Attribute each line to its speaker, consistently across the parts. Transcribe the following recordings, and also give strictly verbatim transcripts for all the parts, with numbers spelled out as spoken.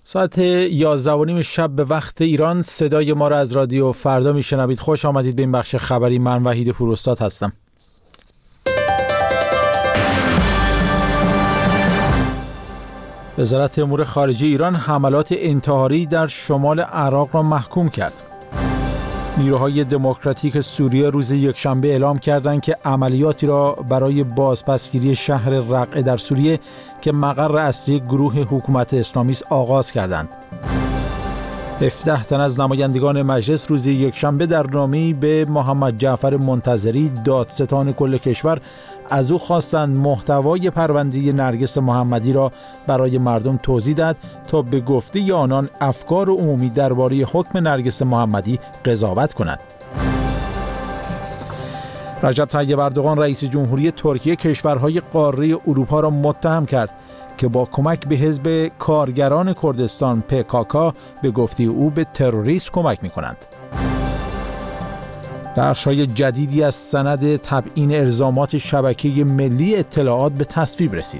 Speaker 1: ساعت یازده و نیم شب به وقت ایران صدای ما را از رادیو فردا میشنوید. خوش آمدید به این بخش خبری. من وحید پوراستاد هستم. وزارت امور خارجه ایران حملات انتحاری در شمال عراق را محکوم کرد. نیروهای دموکراتیک سوریه روز یکشنبه اعلام کردند که عملیاتی را برای بازپسگیری شهر رقه در سوریه که مقر اصلی گروه حکومت اسلامی است آغاز کردند. هفده تن از نمایندگان مجلس روز یکشنبه در نامه‌ای به محمد جعفر منتظری دادستان کل کشور از او خواستند محتوای پرونده نرگس محمدی را برای مردم توضیح دهد تا به گفته آنان افکار عمومی درباره حکم نرگس محمدی قضاوت کند. رجب طیب اردوغان رئیس جمهوری ترکیه کشورهای قاره اروپا را متهم کرد که با کمک به حزب کارگران کردستان پی کی کی به گفته او به تروریسم کمک می‌کنند. بخش‌های جدیدی از سند تبیین الزامات شبکه ملی اطلاعات به تصویب رسید.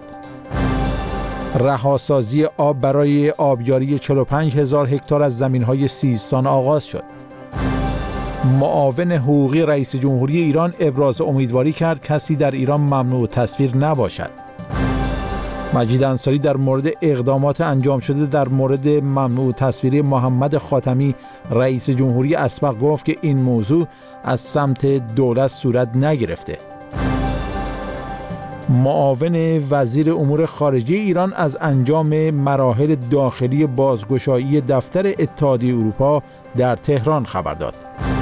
Speaker 1: رهاسازی آب برای آبیاری چهل و پنج هزار هکتار از زمین‌های سیستان آغاز شد. معاون حقوقی رئیس جمهوری ایران ابراز امیدواری کرد کسی در ایران ممنوع تصویر نباشد. مجید انصاری در مورد اقدامات انجام شده در مورد ممنوع تصویری محمد خاتمی رئیس جمهوری اسبق گفت که این موضوع از سمت دولت صورت نگرفته. معاون وزیر امور خارجه ایران از انجام مراحل داخلی بازگشایی دفتر اتحادیه اروپا در تهران خبر داد.